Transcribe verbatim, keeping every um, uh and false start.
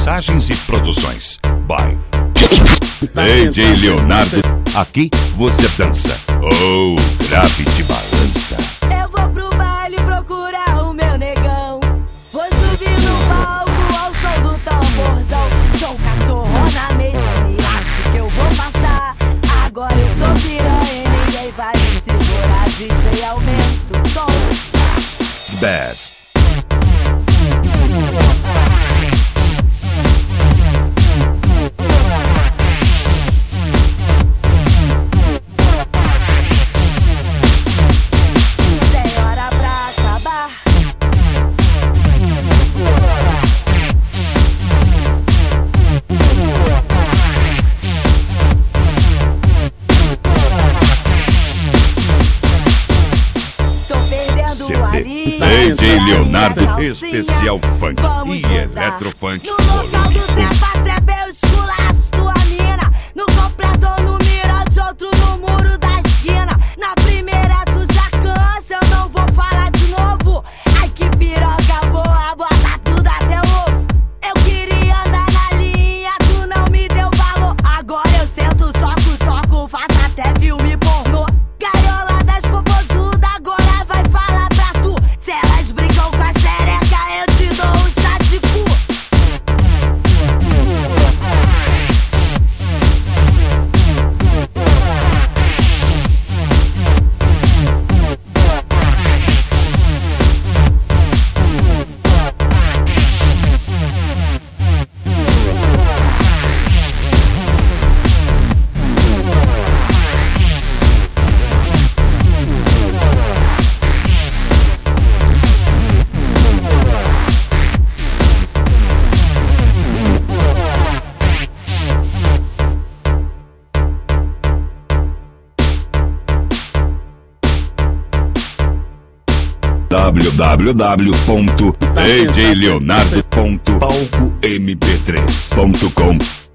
Mixagens e produções by D J Leonardo. Aqui você dança ou oh, grave de balança. Eu vou pro baile procurar o meu negão. Vou subir no palco ao som do tamborzão. Sou um cachorro na mesma mirate que eu vou passar. Agora eu sou piranha e ninguém vai me segurar. D J, aumenta o som. Bass. C D D J Leonardo, especial funk e eletrofunk. No local do trepa, trepa eu esculacho tua mina. No completo ou no mirante, outro no muro da esquina. Na primeira tu já cansa, eu não vou falar de novo. Ai que piroca boa, bota tudo até o ovo. Eu queria andar na linha, tu não me deu valor. Agora eu sento soco, soco, faço até filme pornô. Gaiola das popozudas, agora vai falar pra tu. Se elas brincam com a xereca, eu te dou um chá de cu. w w w ponto d j leonardo ponto palco m p três ponto com